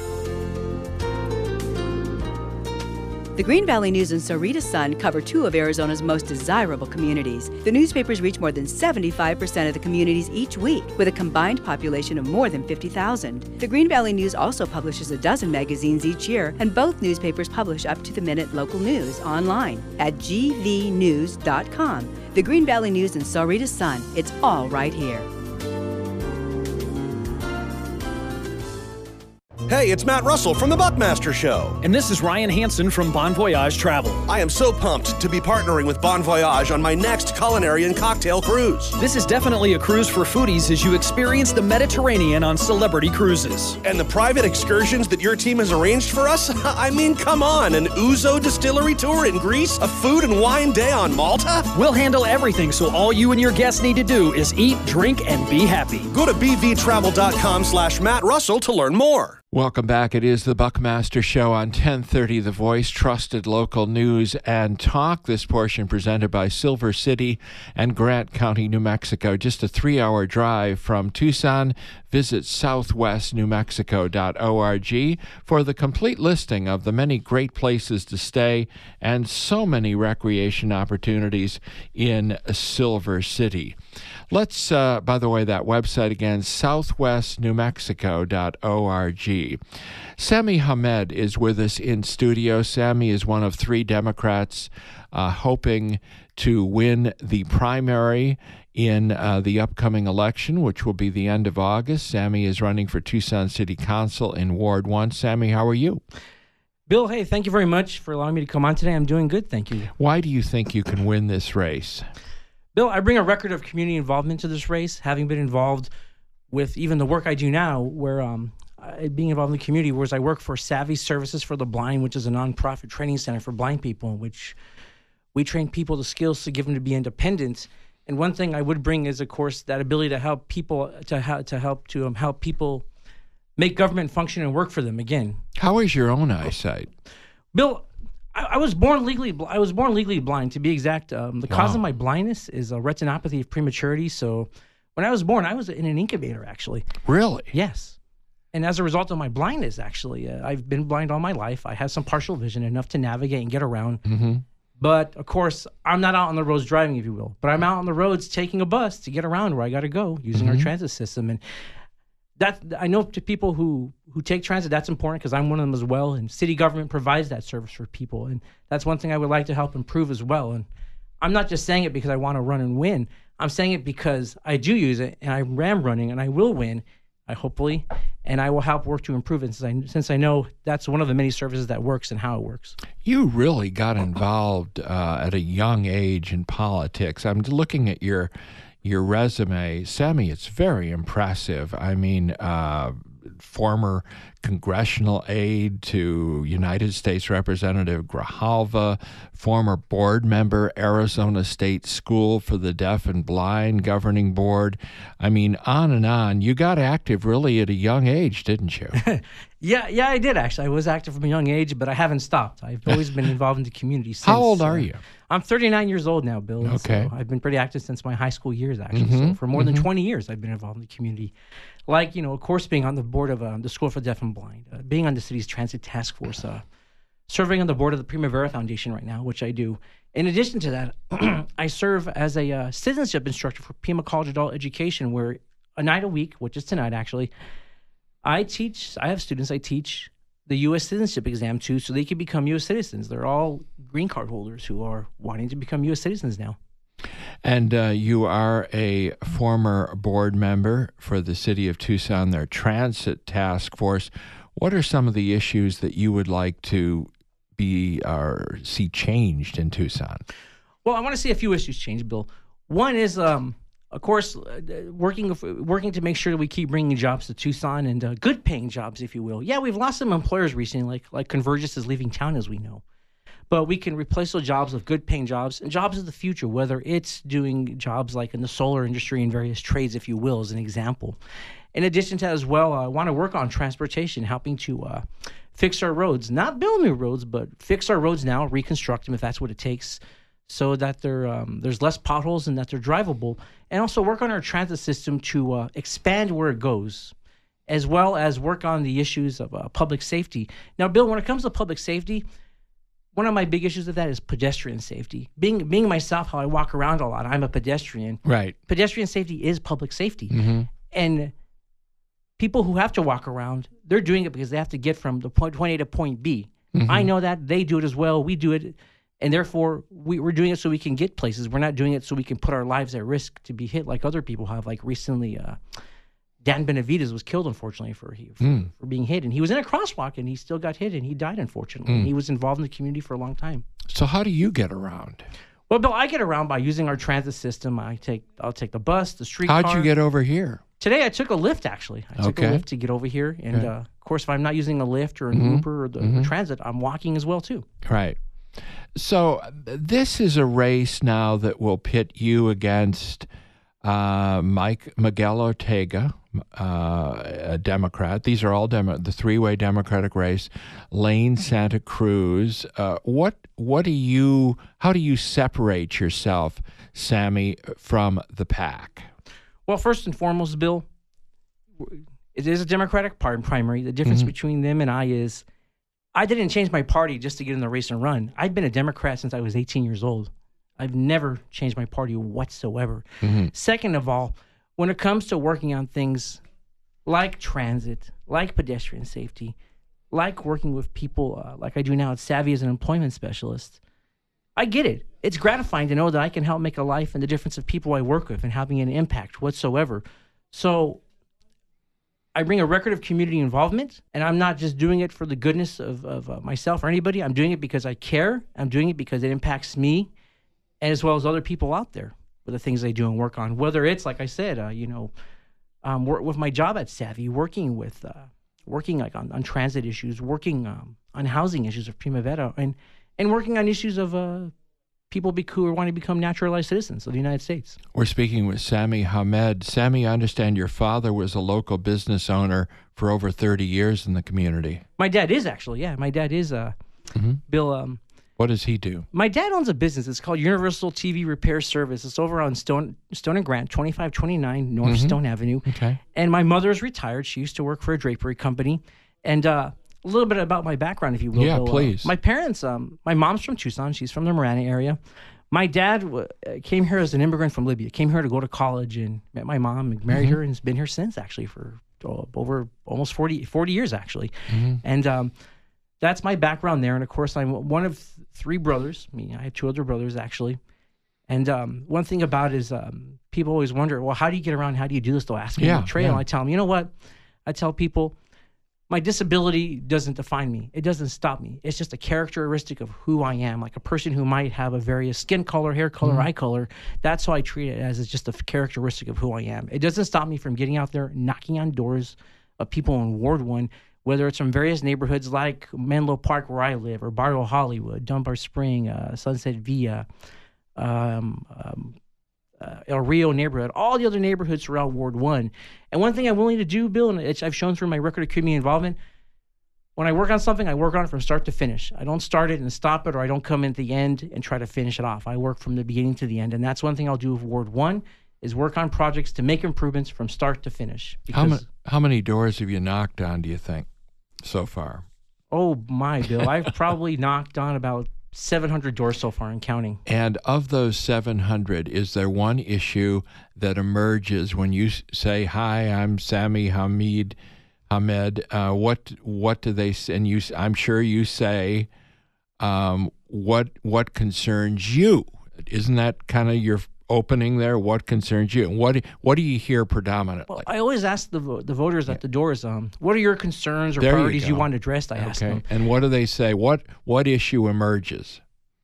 The Green Valley News and Sahuarita Sun cover two of Arizona's most desirable communities. The newspapers reach more than seventy-five percent of the communities each week, with a combined population of more than fifty thousand. The Green Valley News also publishes a dozen magazines each year, and both newspapers publish up-to-the-minute local news online at g v news dot com. The Green Valley News and Sahuarita Sun, it's all right here. Hey, it's Matt Russell from The Buckmaster Show. And this is Ryan Hansen from Bon Voyage Travel. I am so pumped to be partnering with Bon Voyage on my next culinary and cocktail cruise. This is definitely a cruise for foodies as you experience the Mediterranean on Celebrity Cruises. And the private excursions that your team has arranged for us? I mean, come on, an Ouzo distillery tour in Greece? A food and wine day on Malta? We'll handle everything, so all you and your guests need to do is eat, drink, and be happy. Go to b v travel dot com slash Matt Russell to learn more. Welcome back. It is the Buckmaster Show on ten thirty The Voice, trusted local news and talk. This portion presented by Silver City and Grant County, New Mexico. Just a three-hour drive from Tucson. Visit southwest new mexico dot org for the complete listing of the many great places to stay and so many recreation opportunities in Silver City. Let's, uh, by the way, that website again, southwest new mexico dot org. Sami Hamed is with us in studio. Sami is one of three Democrats uh, hoping to win the primary in uh, the upcoming election, which will be the end of August. Sami is running for Tucson City Council in Ward one. Sami, how are you? Bill, hey, thank you very much for allowing me to come on today. I'm doing good, thank you. Why do you think you can win this race? Bill, I bring a record of community involvement to this race, having been involved with even the work I do now, where um, I, being involved in the community, whereas I work for Savvy Services for the Blind, which is a nonprofit training center for blind people, which we train people the skills to give them to be independent. And one thing I would bring is, of course, that ability to help people to ha- to help to um, help people make government function and work for them again. How is your own eyesight, Bill? I, I was born legally. Bl- I was born legally blind, to be exact. Um, the wow. cause of my blindness is a retinopathy of prematurity. So, when I was born, I was in an incubator, actually. Really? Yes. And as a result of my blindness, actually, uh, I've been blind all my life. I have some partial vision, enough to navigate and get around. Mm-hmm. But, of course, I'm not out on the roads driving, if you will. But I'm out on the roads taking a bus to get around where I got to go using mm-hmm. our transit system. And that I know to people who, who take transit, that's important because I'm one of them as well. And city government provides that service for people. And that's one thing I would like to help improve as well. And I'm not just saying it because I want to run and win. I'm saying it because I do use it, and I am running, and I will win, I hopefully, and I will help work to improve it since I, since I know that's one of the many services that works and how it works. You really got involved uh, at a young age in politics. I'm looking at your your resume. Sami, it's very impressive. I mean, uh, former congressional aide to United States Representative Grijalva, former board member, Arizona State School for the Deaf and Blind Governing Board. I mean, on and on. You got active really at a young age, didn't you? yeah, yeah, I did actually. I was active from a young age, but I haven't stopped. I've always been involved in the community since. How old are uh, you? I'm thirty-nine years old now, Bill. Okay. So I've been pretty active since my high school years, actually. Mm-hmm. So for more mm-hmm. than twenty years, I've been involved in the community. Like, you know, of course, being on the board of uh, the School for Deaf and Blind, uh, being on the city's transit task force, uh, serving on the board of the Primavera Foundation right now, which I do. In addition to that, I serve as a uh, citizenship instructor for Pima College Adult Education, where a night a week, which is tonight actually, I teach, I have students I teach the U S citizenship exam to so they can become U S citizens. They're all green card holders who are wanting to become U S citizens now. And uh, you are a former board member for the City of Tucson, their transit task force. What are some of the issues that you would like to be or see changed in Tucson? Well, I want to see a few issues change, Bill. One is, um, of course, uh, working working to make sure that we keep bringing jobs to Tucson and uh, good-paying jobs, if you will. Yeah, we've lost some employers recently, like like Convergys is leaving town, as we know. But we can replace those jobs with good-paying jobs and jobs of the future, whether it's doing jobs like in the solar industry and various trades, if you will, as an example. In addition to that as well, I want to work on transportation, helping to uh, fix our roads. Not build new roads, but fix our roads now, reconstruct them if that's what it takes, so that they're, um, there's less potholes and that they're drivable. And also work on our transit system to uh, expand where it goes, as well as work on the issues of uh, public safety. Now, Bill, when it comes to public safety, one of my big issues with that is pedestrian safety. Being being myself, how I walk around a lot, I'm a pedestrian. Right. Pedestrian safety is public safety. Mm-hmm. And people who have to walk around, they're doing it because they have to get from the point, point A to point B. Mm-hmm. I know that. They do it as well. We do it. And therefore, we, we're doing it so we can get places. We're not doing it so we can put our lives at risk to be hit like other people have. Like recently, uh, Dan Benavides was killed, unfortunately, for, for, mm. for being hit. And he was in a crosswalk, and he still got hit, and he died, unfortunately. Mm. And he was involved in the community for a long time. So how do you get around? Well, Bill, I get around by using our transit system. I take, I'll take the bus, the streetcar. How'd you get over here? Today, I took a Lyft, actually. I took okay. a Lyft to get over here. And, okay. uh, of course, if I'm not using a Lyft or an mm-hmm. Uber or the, mm-hmm. the transit, I'm walking as well, too. Right. So this is a race now that will pit you against uh, Mike Miguel Ortega, uh, a Democrat. These are all Demo- the three-way Democratic race. Lane Santa Cruz. Uh, what what do you? How do you separate yourself, Sami, from the pack? Well, first and foremost, Bill, it is a Democratic party primary. The difference Mm-hmm. between them and I is I didn't change my party just to get in the race and run. I've been a Democrat since I was eighteen years old. I've never changed my party whatsoever. Mm-hmm. Second of all, when it comes to working on things like transit, like pedestrian safety, like working with people uh, like I do now at Savvy as an employment specialist, I get it. It's gratifying to know that I can help make a life in the difference of people I work with and having an impact whatsoever. So I bring a record of community involvement, and I'm not just doing it for the goodness of, of uh, myself or anybody. I'm doing it because I care. I'm doing it because it impacts me as well as other people out there with the things they do and work on. Whether it's, like I said, uh, you know, um, work with my job at Savvy, working with, uh, working like on, on transit issues, working um, on housing issues of Primavera, and and working on issues of uh, people be- who want to become naturalized citizens of the United States. We're speaking with Sami Hamed. Sami, I understand your father was a local business owner for over thirty years in the community. My dad is actually, yeah. My dad is uh, Mm-hmm. Bill. Um, What does he do? my dad owns a business. It's called Universal T V Repair Service. It's over on Stone Stone and Grant, twenty-five twenty-nine North Mhm. Stone Avenue. Okay. And my mother's retired. She used to work for a drapery company. And uh, a little bit about my background, if you will. Yeah, Bill. Uh, please. my parents, um, my mom's from Tucson. She's from the Marana area. My dad w- uh, came here as an immigrant from Libya. Came here to go to college and met my mom and married Mhm. her and has been here since, actually, for uh, over almost forty, forty years, actually. Mhm. And um, that's my background there. And of course, I'm one of th- three brothers. I mean, I have two other brothers, actually. And um, one thing about it is um, people always wonder, well, how do you get around? How do you do this? They'll ask me Yeah, on the trail. yeah. I tell them, you know what? I tell people, my disability doesn't define me. It doesn't stop me. It's just a characteristic of who I am. Like a person who might have a various skin color, hair color, Mhm. eye color. That's how I treat it, as it's just a characteristic of who I am. It doesn't stop me from getting out there, knocking on doors of people in Ward one, whether it's from various neighborhoods like Menlo Park, where I live, or Barrio Hollywood, Dunbar Spring, uh, Sunset Villa, um, um, uh, El Rio neighborhood, all the other neighborhoods throughout Ward one. And one thing I'm willing to do, Bill, and it's, I've shown through my record of community involvement, when I work on something, I work on it from start to finish. I don't start it and stop it, or I don't come in at the end and try to finish it off. I work from the beginning to the end. And that's one thing I'll do with Ward one, is work on projects to make improvements from start to finish. How, ma- Because- how many doors have you knocked on, do you think, so far? Oh, my, Bill. I've probably knocked on about seven hundred doors so far and counting. And of those seven hundred, is there one issue that emerges when you s- say, "Hi, I'm Sami Hamid, Hamed"? Uh, what what do they say? And you, s- I'm sure you say, um, "What what concerns you?" Isn't that kind of your opening there? What concerns you? And what what do you hear predominantly? Well, I always ask the vo- the voters at the doors, um, what are your concerns or There you priorities you, go. want addressed? I ask them. And what do they say? What what issue emerges?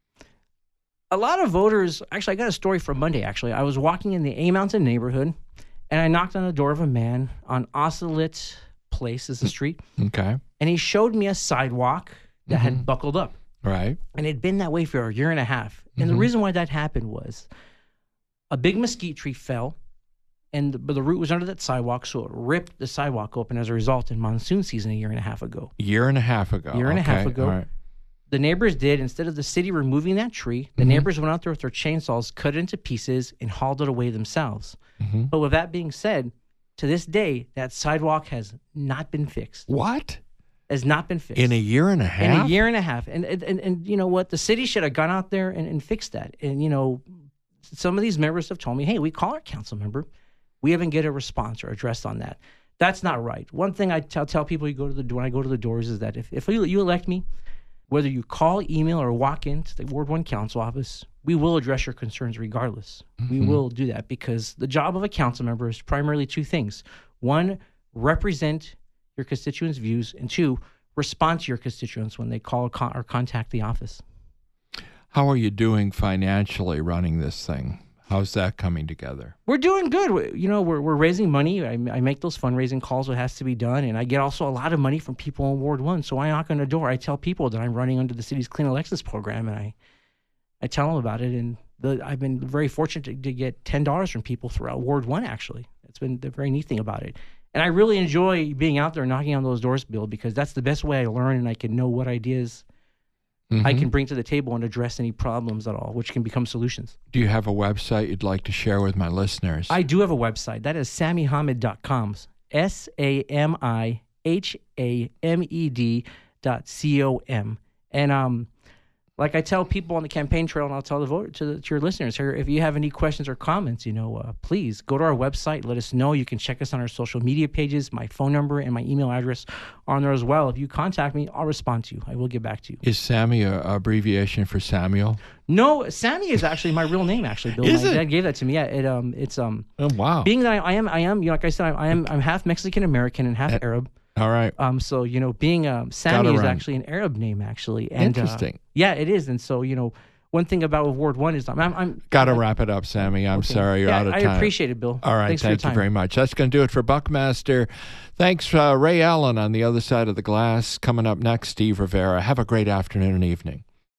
A lot of voters, actually, I got a story from Monday, actually. I was walking in the A Mountain neighborhood, and I knocked on the door of a man on Ocelit Place, is the street, Okay, and he showed me a sidewalk that Mhm. had buckled up. right. And it'd been that way for a year and a half. And the Mhm. reason why that happened was a big mesquite tree fell, and the, but the root was under that sidewalk, so it ripped the sidewalk open as a result in monsoon season a year and a half ago. Year and a half ago. Year and a half Okay, ago. all right. The neighbors did, instead of the city removing that tree, the Mhm. neighbors went out there with their chainsaws, cut it into pieces, and hauled it away themselves. Mhm. But with that being said, to this day, that sidewalk has not been fixed. What? Has not been fixed. In a year and a half? In a year and a half. And and, and, and you know what? The city should have gone out there and, and fixed that. And, you know, some of these members have told me, hey, we call our council member. We haven't get a response or addressed on that. That's not right. One thing I tell, tell people you go to the when I go to the doors is that if, if you, you elect me, whether you call, email, or walk into the Ward one council office, we will address your concerns regardless. We Mhm. will do that because the job of a council member is primarily two things. One, represent your constituents' views, and two, respond to your constituents when they call or, con- or contact the office. How are you doing financially running this thing? How's that coming together? We're doing good. We- You know, we're, we're raising money. I, I make those fundraising calls what has to be done, and I get also a lot of money from people in Ward one. So I knock on the door. I tell people that I'm running under the city's Clean Elections program, and I I tell them about it. And the, I've been very fortunate to, to get ten dollars from people throughout Ward one, actually. That's been the very neat thing about it. And I really enjoy being out there knocking on those doors, Bill, because that's the best way I learn and I can know what ideas I Mhm. can bring to the table and address any problems at all, which can become solutions. Do you have a website you'd like to share with my listeners? I do have a website. That is sammy hamed dot com. S A M I H A M E D dot C O M. And um, like I tell people on the campaign trail, and I'll tell the voter to, the, to your listeners here, if you have any questions or comments, you know, uh, please go to our website. Let us know. You can check us on our social media pages. My phone number and my email address are on there as well. If you contact me, I'll respond to you. I will get back to you. Is Sammy a abbreviation for Samuel? No, Sammy is actually my real name. Actually, Bill, is my it? dad gave that to me. Yeah, it um, it's um. Oh wow. Being that I, I am, I am, you know, like I said, I, I am, I'm half Mexican American and half Uh, Arab. All right. Um, so you know, being um, Sammy Gotta is run. actually an Arab name, actually. And, Interesting. Uh, yeah, it is. And so you know, one thing about Ward One is I'm, I'm, I'm Got to I'm, wrap it up, Sammy. I'm okay. sorry you're yeah, out of I time. appreciate it, Bill. All right, Thanks thank for your you time. very much. That's going to do it for Buckmaster. Thanks, uh, Ray Allen on the other side of the glass. Coming up next, Steve Rivera. Have a great afternoon and evening.